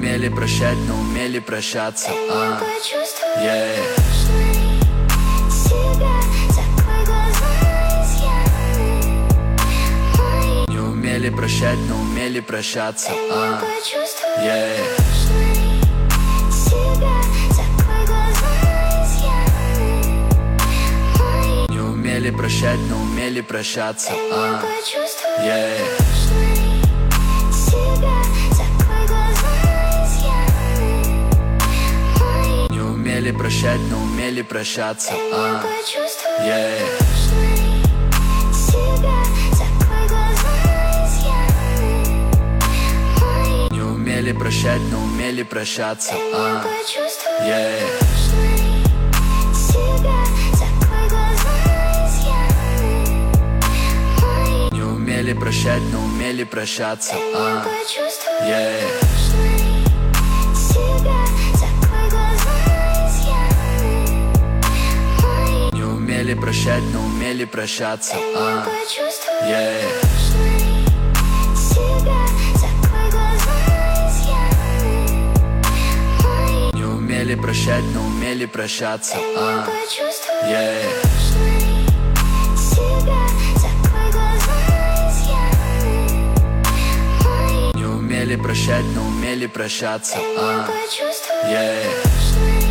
умели прощать, но умели прощаться. Yeah. Не умели прощать, но умели прощаться. Yeah. Не умели прощать, но умели прощаться. Yeah. Не умели прощать, но умели прощаться. Yeah. Не умели прощать, но умели прощаться. Yeah. Не умели прощать, но умели прощаться. Yeah. Не умели прощать, но умели прощаться. Yeah. Не умели прощать, но умели прощаться. Yeah. Не умели прощать, но умели прощаться. Yeah.